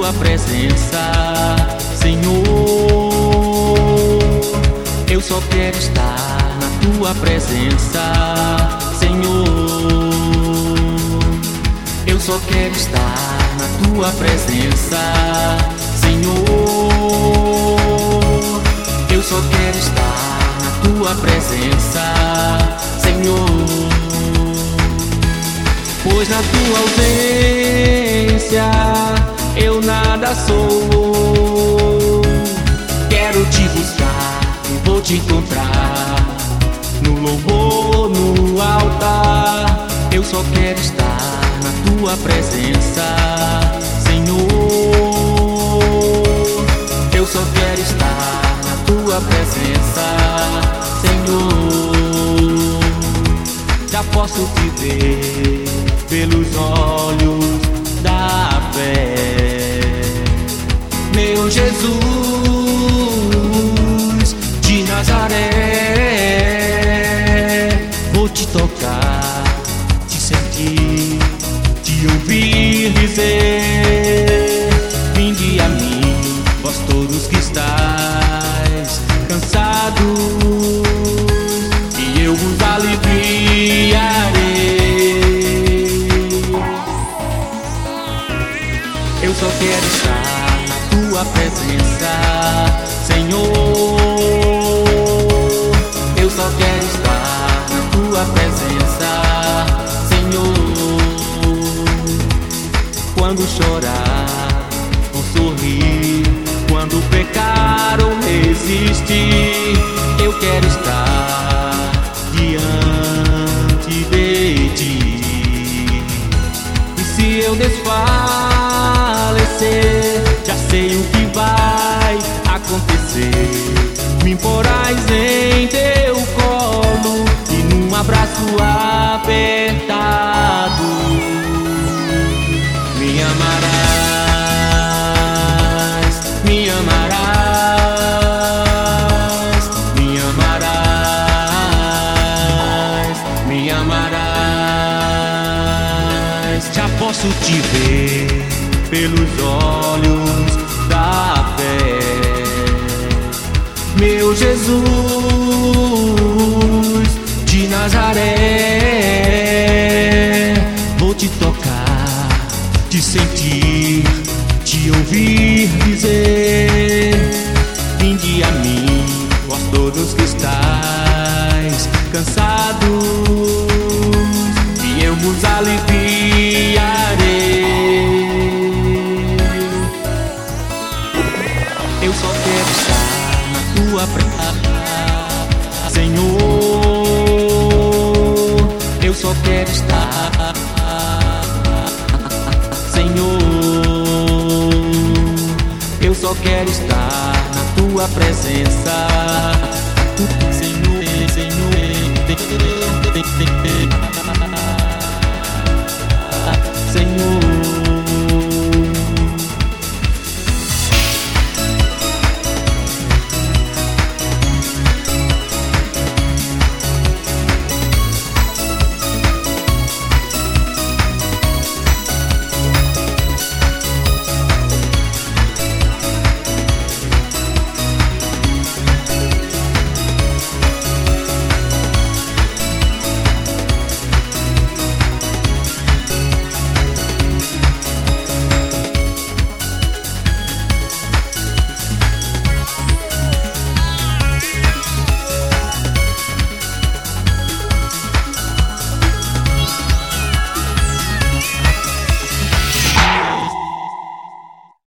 tua presença, Senhor. Eu só quero estar na tua presença, Senhor. Eu só quero estar na tua presença, Senhor. Eu só quero estar na tua presença, Senhor. Pois na tua ausência eu nada sou. Quero te buscar e vou te encontrar no louvor, no altar. Eu só quero estar na tua presença, Senhor. Eu só quero estar na tua presença, Senhor. Já posso te ver pelos olhos da fé, meu Jesus de Nazaré. Vou te tocar, te sentir, te ouvir dizer: vinde a mim, vós todos que estáis cansados, e eu vos aliviarei. Eu só quero estar na tua presença, Senhor. Eu só quero estar na tua presença, Senhor. Quando chorar ou sorrir, quando pecar ou resistir, eu quero estar diante de ti. E se eu desfalecer, já sei o que vai acontecer. Me porás em teu colo e num abraço apertado me amarás, me amarás, me amarás, me amarás. Já posso te ver pelos olhos da fé, meu Jesus de Nazaré. Vou te tocar, te sentir, te ouvir dizer: vinde a mim, vós todos que estáis cansados, e eu vos aliviarei. Eu só quero estar na tua presença, Senhor. Eu só quero estar, Senhor. Eu só quero estar na tua presença.